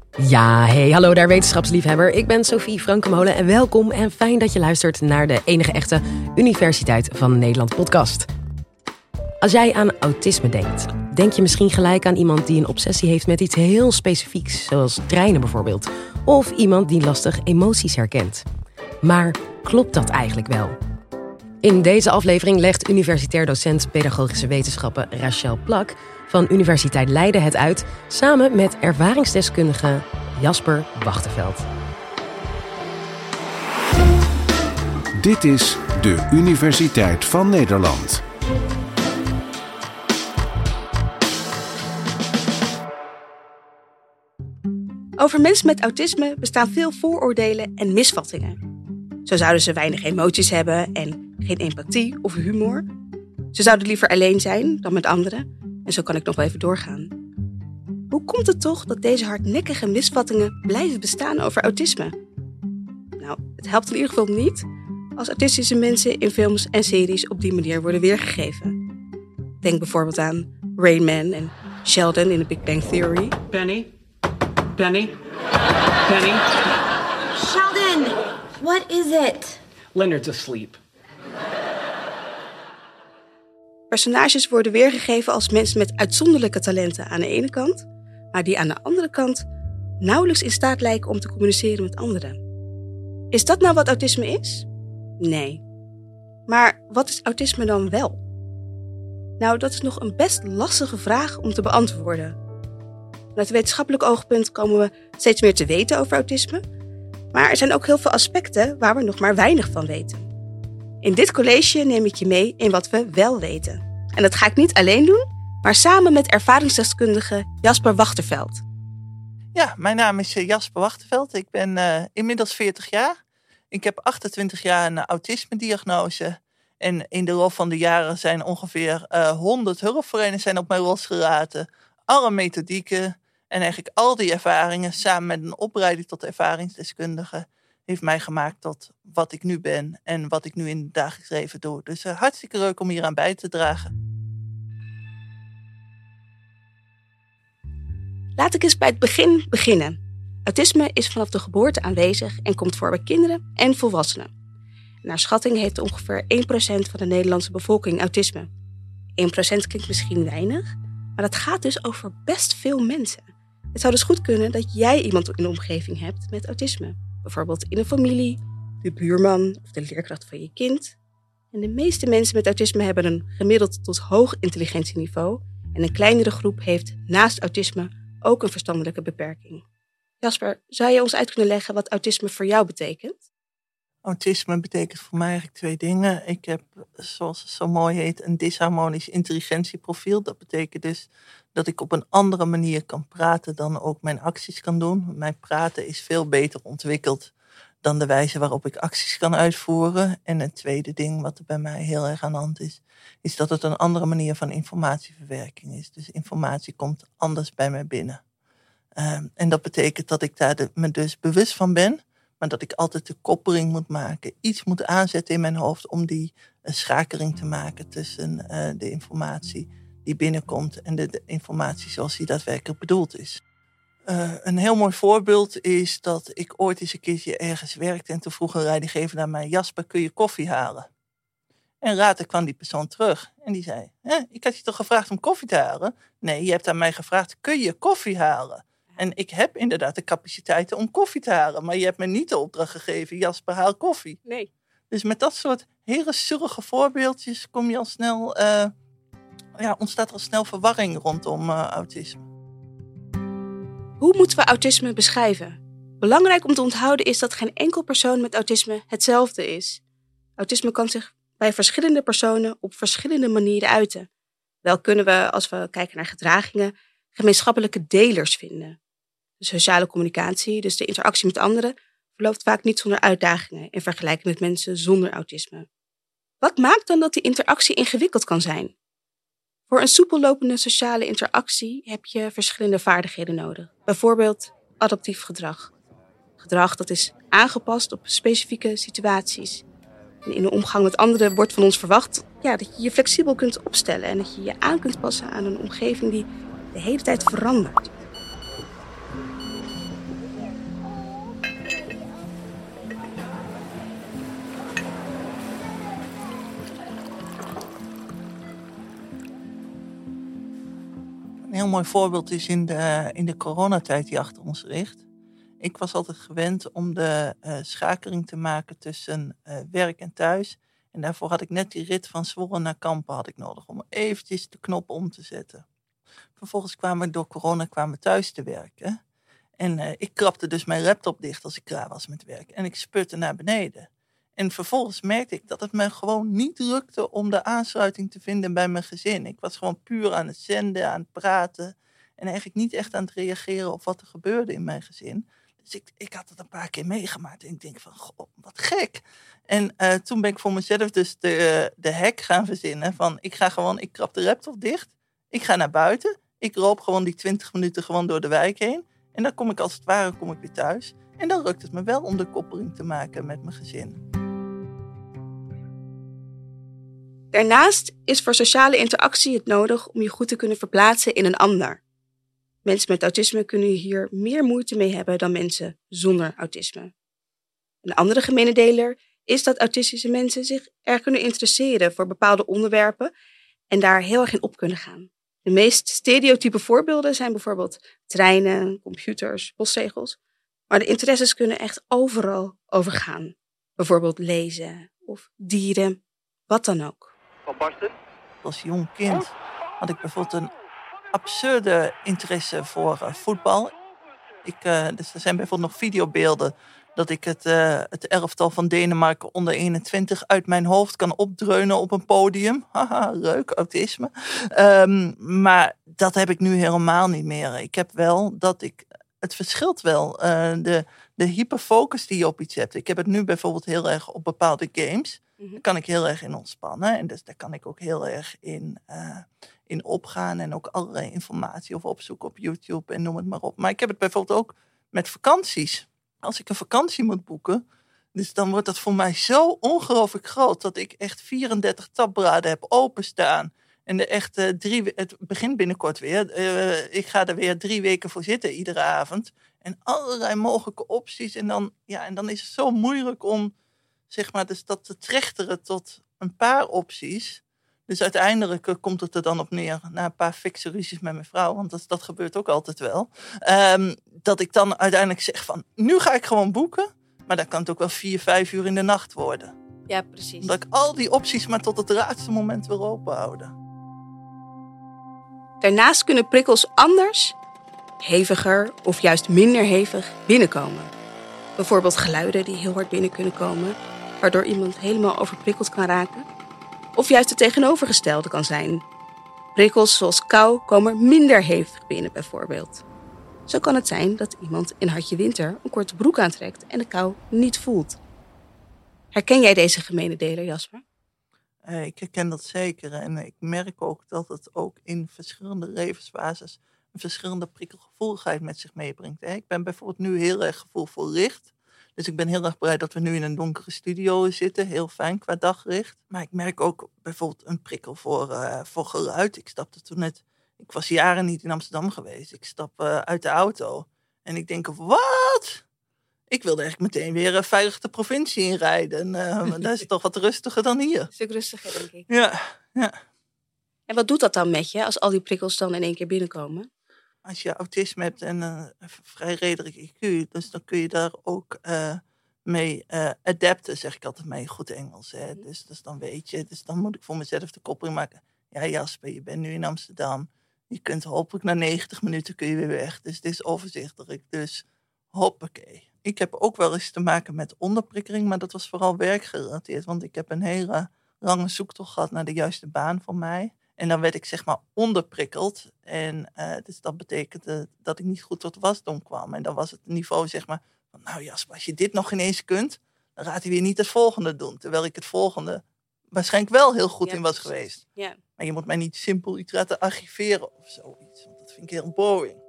Ja, hey, hallo daar wetenschapsliefhebber. Ik ben Sophie Frankenmolen en welkom en fijn dat je luistert naar de enige echte Universiteit van Nederland podcast. Als jij aan autisme denkt, denk je misschien gelijk aan iemand die een obsessie heeft met iets heel specifieks, zoals treinen bijvoorbeeld. Of iemand die lastig emoties herkent. Maar klopt dat eigenlijk wel? In deze aflevering legt universitair docent pedagogische wetenschappen Rachel Plak van Universiteit Leiden het uit, samen met ervaringsdeskundige Jasper Wachteveld. Dit is de Universiteit van Nederland. Over mensen met autisme bestaan veel vooroordelen en misvattingen. Zo zouden ze weinig emoties hebben en geen empathie of humor. Ze zouden liever alleen zijn dan met anderen. En zo kan ik nog wel even doorgaan. Hoe komt het toch dat deze hardnekkige misvattingen blijven bestaan over autisme? Nou, het helpt in ieder geval niet als autistische mensen in films en series op die manier worden weergegeven. Denk bijvoorbeeld aan Rain Man en Sheldon in The Big Bang Theory. Penny? Sheldon, what is it? Leonard's asleep. Personages worden weergegeven als mensen met uitzonderlijke talenten aan de ene kant, maar die aan de andere kant nauwelijks in staat lijken om te communiceren met anderen. Is dat nou wat autisme is? Nee. Maar wat is autisme dan wel? Nou, dat is nog een best lastige vraag om te beantwoorden. Vanuit het wetenschappelijk oogpunt komen we steeds meer te weten over autisme, maar er zijn ook heel veel aspecten waar we nog maar weinig van weten. In dit college neem ik je mee in wat we wel weten. En dat ga ik niet alleen doen, maar samen met ervaringsdeskundige Jasper Wachteveld. Ja, mijn naam is Jasper Wachteveld. Ik ben inmiddels 40 jaar. Ik heb 28 jaar een autisme-diagnose. En in de loop van de jaren zijn ongeveer 100 hulpverleners zijn op mijn los geraten. Alle methodieken en eigenlijk al die ervaringen samen met een opleiding tot ervaringsdeskundige heeft mij gemaakt tot wat ik nu ben en wat ik nu in het dagelijks leven doe. Dus hartstikke leuk om hier aan bij te dragen. Laat ik eens bij het begin beginnen. Autisme is vanaf de geboorte aanwezig en komt voor bij kinderen en volwassenen. Naar schatting heeft ongeveer 1% van de Nederlandse bevolking autisme. 1% klinkt misschien weinig, maar dat gaat dus over best veel mensen. Het zou dus goed kunnen dat jij iemand in de omgeving hebt met autisme. Bijvoorbeeld in een familie, de buurman of de leerkracht van je kind. En de meeste mensen met autisme hebben een gemiddeld tot hoog intelligentieniveau. En een kleinere groep heeft naast autisme ook een verstandelijke beperking. Jasper, zou je ons uit kunnen leggen wat autisme voor jou betekent? Autisme betekent voor mij eigenlijk 2 dingen. Ik heb, zoals het zo mooi heet, een disharmonisch intelligentieprofiel. Dat betekent dus dat ik op een andere manier kan praten dan ook mijn acties kan doen. Mijn praten is veel beter ontwikkeld dan de wijze waarop ik acties kan uitvoeren. En het tweede ding wat er bij mij heel erg aan de hand is dat het een andere manier van informatieverwerking is. Dus informatie komt anders bij mij binnen. En dat betekent dat ik daar me dus bewust van ben, maar dat ik altijd de koppeling moet maken. Iets moet aanzetten in mijn hoofd om die schakeling te maken tussen de informatie die binnenkomt en de informatie zoals die daadwerkelijk bedoeld is. Een heel mooi voorbeeld is dat ik ooit eens een keertje ergens werkte en toen vroeg een leidinggever naar mij: Jasper, kun je koffie halen? En later kwam die persoon terug en die zei: ik had je toch gevraagd om koffie te halen? Nee, je hebt aan mij gevraagd: kun je koffie halen? En ik heb inderdaad de capaciteiten om koffie te halen, maar je hebt me niet de opdracht gegeven: Jasper, haal koffie. Nee. Dus met dat soort hele surige voorbeeldjes kom je al snel, ontstaat er al snel verwarring rondom autisme. Hoe moeten we autisme beschrijven? Belangrijk om te onthouden is dat geen enkel persoon met autisme hetzelfde is. Autisme kan zich bij verschillende personen op verschillende manieren uiten. Wel kunnen we, als we kijken naar gedragingen, gemeenschappelijke delers vinden. De sociale communicatie, dus de interactie met anderen, verloopt vaak niet zonder uitdagingen in vergelijking met mensen zonder autisme. Wat maakt dan dat die interactie ingewikkeld kan zijn? Voor een soepel lopende sociale interactie heb je verschillende vaardigheden nodig. Bijvoorbeeld adaptief gedrag. Gedrag dat is aangepast op specifieke situaties. En in de omgang met anderen wordt van ons verwacht dat je je flexibel kunt opstellen en dat je je aan kunt passen aan een omgeving die de hele tijd verandert. Een heel mooi voorbeeld is in de coronatijd die achter ons ligt. Ik was altijd gewend om de schakeling te maken tussen werk en thuis. En daarvoor had ik net die rit van Zwolle naar Kampen had ik nodig om eventjes de knop om te zetten. Vervolgens kwamen we door corona thuis te werken. En ik krabde dus mijn laptop dicht als ik klaar was met werk. En ik sputte naar beneden. En vervolgens merkte ik dat het me gewoon niet lukte om de aansluiting te vinden bij mijn gezin. Ik was gewoon puur aan het zenden, aan het praten. En eigenlijk niet echt aan het reageren op wat er gebeurde in mijn gezin. Dus ik had het een paar keer meegemaakt. En ik denk van, goh, wat gek. En toen ben ik voor mezelf dus de hack gaan verzinnen. Van, ik krab de laptop dicht. Ik ga naar buiten. Ik loop gewoon die 20 minuten gewoon door de wijk heen. En dan kom ik als het ware weer thuis. En dan lukt het me wel om de koppeling te maken met mijn gezin. Daarnaast is voor sociale interactie het nodig om je goed te kunnen verplaatsen in een ander. Mensen met autisme kunnen hier meer moeite mee hebben dan mensen zonder autisme. Een andere gemene deler is dat autistische mensen zich erg kunnen interesseren voor bepaalde onderwerpen en daar heel erg in op kunnen gaan. De meest stereotype voorbeelden zijn bijvoorbeeld treinen, computers, postzegels. Maar de interesses kunnen echt overal overgaan. Bijvoorbeeld lezen of dieren, wat dan ook. Als jong kind had ik bijvoorbeeld een absurde interesse voor voetbal. Dus er zijn bijvoorbeeld nog videobeelden dat ik het elftal van Denemarken onder 21 uit mijn hoofd kan opdreunen op een podium. Haha, leuk, autisme. Maar dat heb ik nu helemaal niet meer. Ik heb wel het verschilt wel. De hyperfocus die je op iets hebt. Ik heb het nu bijvoorbeeld heel erg op bepaalde games. Daar kan ik heel erg in ontspannen. En dus daar kan ik ook heel erg in opgaan. En ook allerlei informatie of opzoeken op YouTube en noem het maar op. Maar ik heb het bijvoorbeeld ook met vakanties. Als ik een vakantie moet boeken, dus dan wordt dat voor mij zo ongelooflijk groot dat ik echt 34 tabbladen heb openstaan. En het begint binnenkort weer. Ik ga er weer 3 weken voor zitten, iedere avond. En allerlei mogelijke opties. En dan is het zo moeilijk om, zeg maar, dus dat te trechteren tot een paar opties. Dus uiteindelijk komt het er dan op neer, na een paar fikse ruzies met mijn vrouw, want dat gebeurt ook altijd wel, dat ik dan uiteindelijk zeg van, nu ga ik gewoon boeken, maar dan kan het ook wel 4-5 uur in de nacht worden. Ja, precies. Omdat ik al die opties maar tot het laatste moment wil openhouden. Daarnaast kunnen prikkels anders, heviger of juist minder hevig binnenkomen. Bijvoorbeeld geluiden die heel hard binnen kunnen komen, waardoor iemand helemaal overprikkeld kan raken. Of juist het tegenovergestelde kan zijn. Prikkels zoals kou komen minder hevig binnen bijvoorbeeld. Zo kan het zijn dat iemand in hartje winter een korte broek aantrekt en de kou niet voelt. Herken jij deze gemene deler, Jasper? Ik herken dat zeker en ik merk ook dat het ook in verschillende levensfases een verschillende prikkelgevoeligheid met zich meebrengt. Ik ben bijvoorbeeld nu heel erg gevoel voor licht. Dus ik ben heel erg blij dat we nu in een donkere studio zitten. Heel fijn qua daglicht. Maar ik merk ook bijvoorbeeld een prikkel voor geluid. Ik was jaren niet in Amsterdam geweest. Ik stap uit de auto en ik denk, wat? Ik wilde eigenlijk meteen weer veilig de provincie inrijden. Dat is toch wat rustiger dan hier. Een stuk rustiger, denk ik. Ja. En wat doet dat dan met je als al die prikkels dan in één keer binnenkomen? Als je autisme hebt en een vrij redelijk IQ, dus dan kun je daar ook mee adapten, zeg ik altijd mee, goed Engels. Hè? Dus dan weet je, dus dan moet ik voor mezelf de koppeling maken. Ja, Jasper, je bent nu in Amsterdam. Je kunt hopelijk na 90 minuten kun je weer weg. Dus het is overzichtelijk. Dus hoppakee. Ik heb ook wel eens te maken met onderprikkeling, maar dat was vooral werkgerelateerd. Want ik heb een hele lange zoektocht gehad naar de juiste baan voor mij. En dan werd ik zeg maar onderprikkeld. En dus dat betekende dat ik niet goed tot wasdom kwam. En dan was het niveau zeg maar van, nou Jasper, als je dit nog ineens kunt, dan gaat hij weer niet het volgende doen. Terwijl ik het volgende waarschijnlijk wel heel goed in was geweest. Ja. Maar je moet mij niet simpel iets laten archiveren of zoiets. Want dat vind ik heel boring.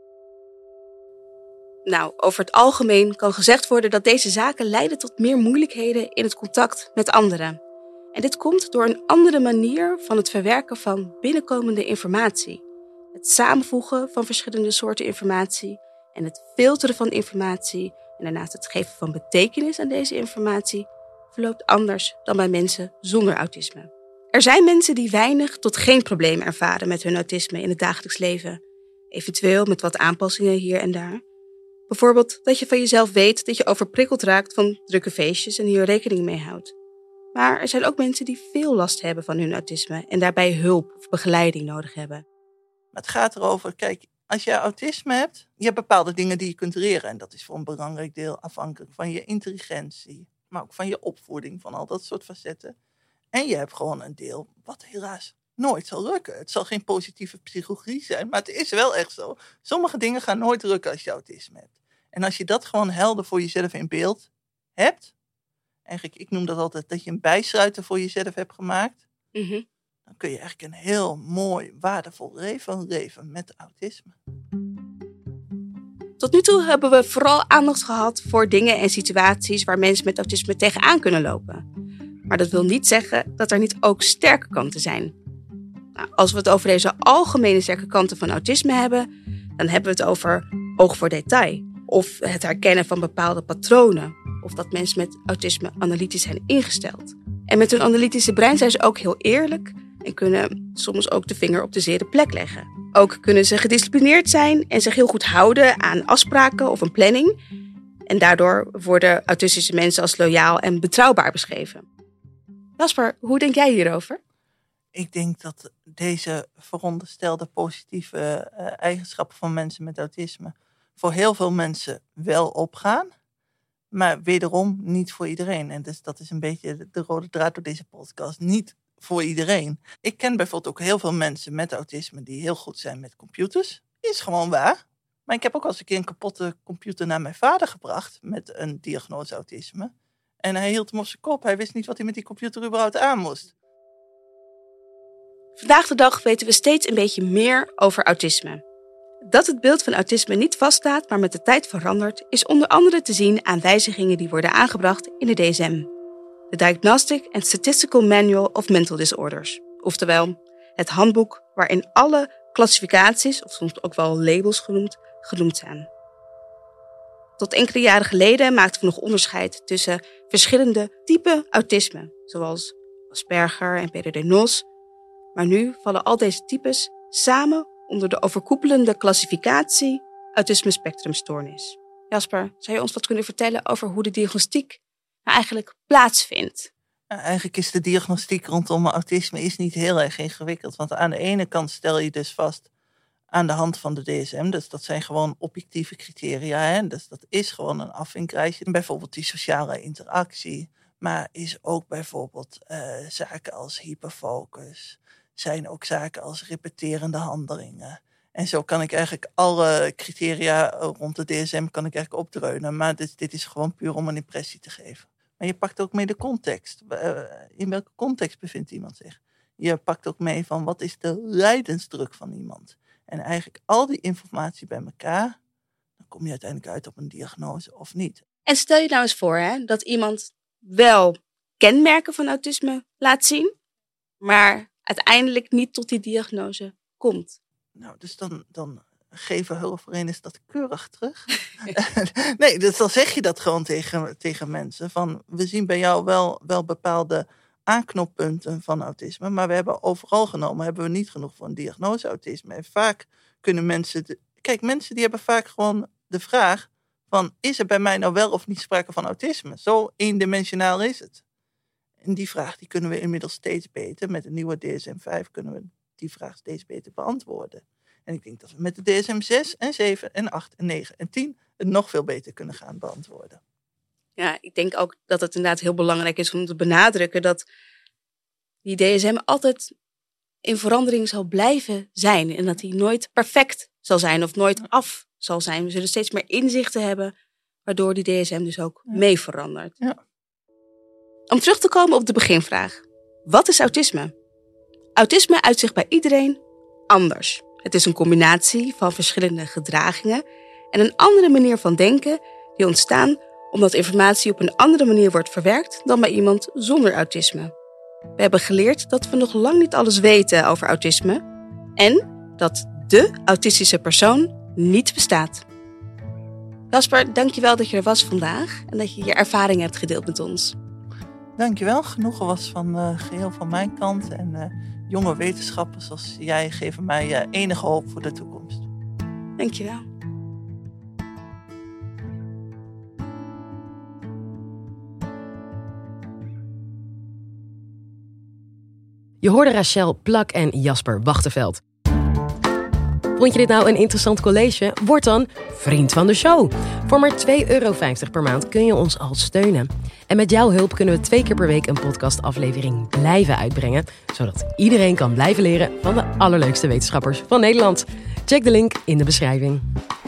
Nou, over het algemeen kan gezegd worden dat deze zaken leiden tot meer moeilijkheden in het contact met anderen. En dit komt door een andere manier van het verwerken van binnenkomende informatie. Het samenvoegen van verschillende soorten informatie en het filteren van informatie en daarnaast het geven van betekenis aan deze informatie verloopt anders dan bij mensen zonder autisme. Er zijn mensen die weinig tot geen probleem ervaren met hun autisme in het dagelijks leven. Eventueel met wat aanpassingen hier en daar. Bijvoorbeeld dat je van jezelf weet dat je overprikkeld raakt van drukke feestjes en hier rekening mee houdt. Maar er zijn ook mensen die veel last hebben van hun autisme en daarbij hulp of begeleiding nodig hebben. Maar het gaat erover, kijk, als je autisme hebt, je hebt bepaalde dingen die je kunt leren. En dat is voor een belangrijk deel afhankelijk van je intelligentie, maar ook van je opvoeding, van al dat soort facetten. En je hebt gewoon een deel wat helaas nooit zal lukken. Het zal geen positieve psychologie zijn, maar het is wel echt zo. Sommige dingen gaan nooit lukken als je autisme hebt. En als je dat gewoon helder voor jezelf in beeld hebt, eigenlijk, ik noem dat altijd dat je een bijsluiter voor jezelf hebt gemaakt, dan kun je eigenlijk een heel mooi, waardevol leven met autisme. Tot nu toe hebben we vooral aandacht gehad voor dingen en situaties waar mensen met autisme tegenaan kunnen lopen. Maar dat wil niet zeggen dat er niet ook sterke kanten zijn. Nou, als we het over deze algemene sterke kanten van autisme hebben, dan hebben we het over oog voor detail. Of het herkennen van bepaalde patronen. Of dat mensen met autisme analytisch zijn ingesteld. En met hun analytische brein zijn ze ook heel eerlijk en kunnen soms ook de vinger op de zere plek leggen. Ook kunnen ze gedisciplineerd zijn en zich heel goed houden aan afspraken of een planning. En daardoor worden autistische mensen als loyaal en betrouwbaar beschreven. Jasper, hoe denk jij hierover? Ik denk dat deze veronderstelde positieve eigenschappen van mensen met autisme voor heel veel mensen wel opgaan. Maar wederom niet voor iedereen. En dus dat is een beetje de rode draad door deze podcast. Niet voor iedereen. Ik ken bijvoorbeeld ook heel veel mensen met autisme die heel goed zijn met computers. Is gewoon waar. Maar ik heb ook al eens een keer een kapotte computer naar mijn vader gebracht met een diagnose autisme. En hij hield hem op zijn kop. Hij wist niet wat hij met die computer überhaupt aan moest. Vandaag de dag weten we steeds een beetje meer over autisme. Dat het beeld van autisme niet vaststaat, maar met de tijd verandert, is onder andere te zien aan wijzigingen die worden aangebracht in de DSM. De Diagnostic and Statistical Manual of Mental Disorders. Oftewel, het handboek waarin alle klassificaties, of soms ook wel labels genoemd zijn. Tot enkele jaren geleden maakten we nog onderscheid tussen verschillende typen autisme, zoals Asperger en PDD-NOS. Maar nu vallen al deze types samen onder de overkoepelende klassificatie autisme spectrumstoornis. Jasper, zou je ons wat kunnen vertellen over hoe de diagnostiek nou eigenlijk plaatsvindt? Nou, eigenlijk is de diagnostiek rondom autisme is niet heel erg ingewikkeld. Want aan de ene kant stel je dus vast aan de hand van de DSM. Dus dat zijn gewoon objectieve criteria. Hè? Dus dat is gewoon een afvinklijstje. Bijvoorbeeld die sociale interactie. Maar is ook bijvoorbeeld zaken als hyperfocus. Zijn ook zaken als repeterende handelingen. En zo kan ik eigenlijk alle criteria rond de DSM kan ik eigenlijk opdreunen. Maar dit is gewoon puur om een impressie te geven. Maar je pakt ook mee de context. In welke context bevindt iemand zich? Je pakt ook mee van wat is de lijdensdruk van iemand. En eigenlijk al die informatie bij elkaar, dan kom je uiteindelijk uit op een diagnose of niet. En stel je nou eens voor dat iemand wel kenmerken van autisme laat zien, maar uiteindelijk niet tot die diagnose komt. Nou, dus dan geven hulpverleners dat keurig terug. Nee, dus dan zeg je dat gewoon tegen mensen. Van, we zien bij jou wel bepaalde aanknoppunten van autisme, maar we hebben overal genomen, hebben we niet genoeg voor een diagnose autisme. En vaak kunnen mensen, mensen die hebben vaak gewoon de vraag van, is er bij mij nou wel of niet sprake van autisme? Zo eendimensionaal is het. En die vraag die kunnen we inmiddels steeds beter, met de nieuwe DSM-5 kunnen we die vraag steeds beter beantwoorden. En ik denk dat we met de DSM 6 en 7 en 8 en 9 en 10 het nog veel beter kunnen gaan beantwoorden. Ja, ik denk ook dat het inderdaad heel belangrijk is om te benadrukken dat die DSM altijd in verandering zal blijven zijn. En dat die nooit perfect zal zijn of nooit af zal zijn. We zullen steeds meer inzichten hebben, waardoor die DSM dus ook mee verandert. Ja. Om terug te komen op de beginvraag. Wat is autisme? Autisme uit zich bij iedereen anders. Het is een combinatie van verschillende gedragingen en een andere manier van denken die ontstaan omdat informatie op een andere manier wordt verwerkt dan bij iemand zonder autisme. We hebben geleerd dat we nog lang niet alles weten over autisme en dat de autistische persoon niet bestaat. Jasper, dankjewel dat je er was vandaag en dat je je ervaring hebt gedeeld met ons. Dankjewel. Genoegen was geheel van mijn kant. En jonge wetenschappers als jij geven mij enige hoop voor de toekomst. Dankjewel. Je hoorde Rachel Plak en Jasper Wachteveld. Vond je dit nou een interessant college? Word dan vriend van de show. Voor maar €2,50 per maand kun je ons al steunen. En met jouw hulp kunnen we 2 keer per week een podcastaflevering blijven uitbrengen, zodat iedereen kan blijven leren van de allerleukste wetenschappers van Nederland. Check de link in de beschrijving.